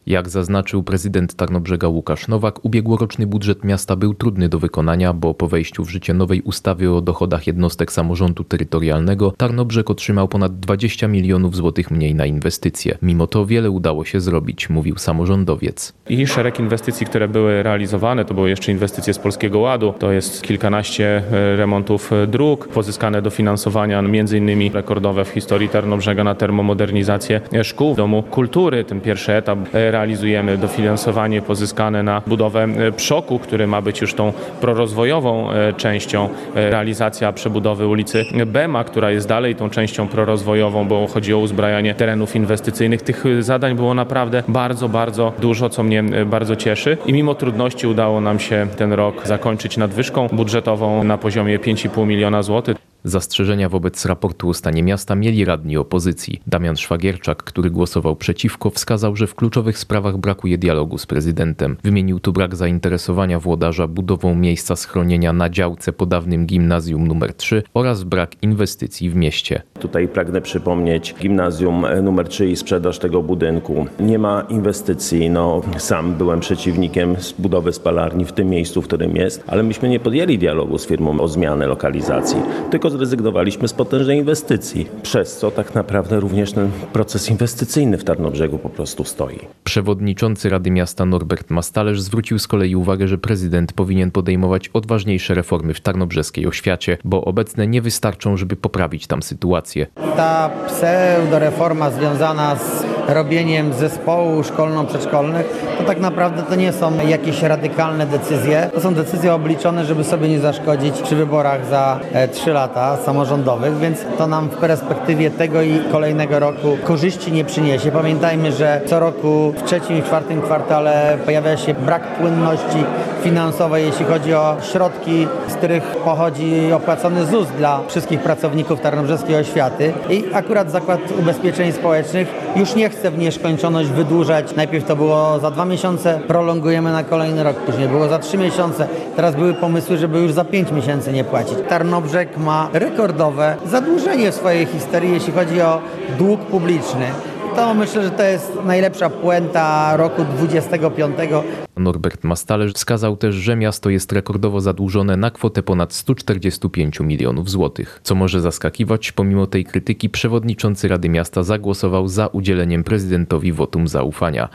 Jak zaznaczył prezydent Tarnobrzega Łukasz Nowak, ubiegłoroczny budżet miasta był trudny do wykonania, bo po wejściu w życie nowej ustawy o dochodach jednostek samorządu terytorialnego Tarnobrzeg otrzymał ponad 20 milionów złotych mniej na inwestycje. Mimo to wiele udało się zrobić, mówił samorządowiec. I szereg inwestycji, które były realizowane, to były jeszcze inwestycje z Polskiego Ładu, to jest kilkanaście remontów dróg, pozyskane dofinansowania, m.in. rekordowe w historii Tarnobrzega na termomodernizację szkół, Domu Kultury. Ten pierwszy etap realizujemy, dofinansowanie pozyskane na budowę PSZOK-u, który ma być już tą prorozwojową częścią, realizacja przebudowy ulicy Bema, która jest dalej tą częścią prorozwojową, bo chodzi o uzbrajanie terenów inwestycyjnych. Tych zadań było naprawdę bardzo dużo, co mnie bardzo cieszy i mimo trudności udało nam się ten rok zakończyć nadwyżką budżetową na poziomie 5,5 miliona złotych. Zastrzeżenia wobec raportu o stanie miasta mieli radni opozycji. Damian Szwagierczak, który głosował przeciwko, wskazał, że w kluczowych sprawach brakuje dialogu z prezydentem. Wymienił tu brak zainteresowania włodarza budową miejsca schronienia na działce po dawnym gimnazjum nr 3 oraz brak inwestycji w mieście. Tutaj pragnę przypomnieć gimnazjum nr 3 i sprzedaż tego budynku. Nie ma inwestycji. Sam byłem przeciwnikiem budowy spalarni w tym miejscu, w którym jest, ale myśmy nie podjęli dialogu z firmą o zmianę lokalizacji, tylko zrezygnowaliśmy z potężnej inwestycji, przez co tak naprawdę również ten proces inwestycyjny w Tarnobrzegu po prostu stoi. Przewodniczący Rady Miasta Norbert Mastalerz zwrócił z kolei uwagę, że prezydent powinien podejmować odważniejsze reformy w tarnobrzeskiej oświacie, bo obecne nie wystarczą, żeby poprawić tam sytuację. Ta pseudoreforma związana z robieniem zespołu szkolno-przedszkolnych, to tak naprawdę to nie są jakieś radykalne decyzje. To są decyzje obliczone, żeby sobie nie zaszkodzić przy wyborach za 3 lata samorządowych, więc to nam w perspektywie tego i kolejnego roku korzyści nie przyniesie. Pamiętajmy, że co roku w 3. i 4. kwartale pojawia się brak płynności finansowej, jeśli chodzi o środki, z których pochodzi opłacony ZUS dla wszystkich pracowników tarnobrzeskiej oświaty. I akurat Zakład Ubezpieczeń Społecznych już nie chce w nieskończoność wydłużać. Najpierw to było za 2 miesiące, prolongujemy na kolejny rok, później było za 3 miesiące. Teraz były pomysły, żeby już za 5 miesięcy nie płacić. Tarnobrzeg ma rekordowe zadłużenie w swojej historii, jeśli chodzi o dług publiczny. To myślę, że to jest najlepsza puenta roku 25. Norbert Mastalerz wskazał też, że miasto jest rekordowo zadłużone na kwotę ponad 145 milionów złotych. Co może zaskakiwać, pomimo tej krytyki przewodniczący Rady Miasta zagłosował za udzieleniem prezydentowi wotum zaufania.